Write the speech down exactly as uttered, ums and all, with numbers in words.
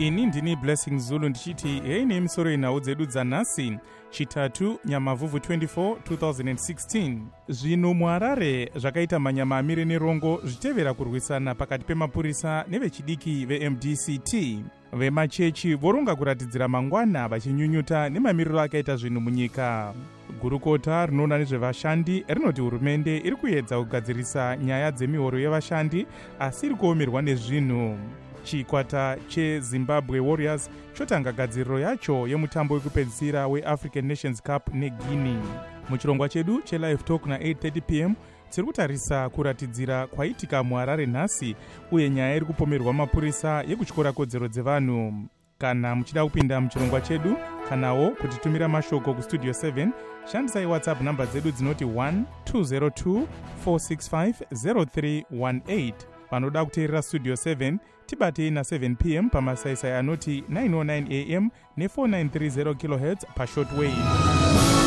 ini ndini Blessing Zulu ndichiti hei nemisoro yenhau dzedu dzanhasi chitatu Nyamavhuvhu twenty-four twenty sixteen. Zvino muHarare zvakaita manyamamire nerongo zvitevera kurwisana pakati pemapurisa nevechidiki veM D C T. Vemachechi voronga kuratidzira mangwana vachinyunyuta nemamiriro akaita zvinhu munyika. Gurukota rinoona nezvevashandi rinoti hurumende iri kuedza kugadzirisa nyaya dzemihoro yevashandi asi iri kuomerwa nezvinhu. Chikwata cheZimbabwe Warriors chotanga gadziriro yacho yemutambo wekupedzisira weAfrican Nations Cup neGuinea. Muchirongwa chedu chelive talk na-eight thirty p m tiri kutarisa kuratidzira kwaitika muHarare nhasi uye nyaya iri kupomerwa mapurisa yekutyora kodzero dzevanhu. Kana muchida kupinda muchirongwa chedu kanawo kutitumira mashoko kustudio seven, shandisai WhatsApp namba dzedu dzinoti one two zero two four six five zero three one eight. Vanoda kuteerera studio seven tibatei na seven p m pamasaisai anoti nine oh nine a m ne four nine three zero kilohertz pashortwave.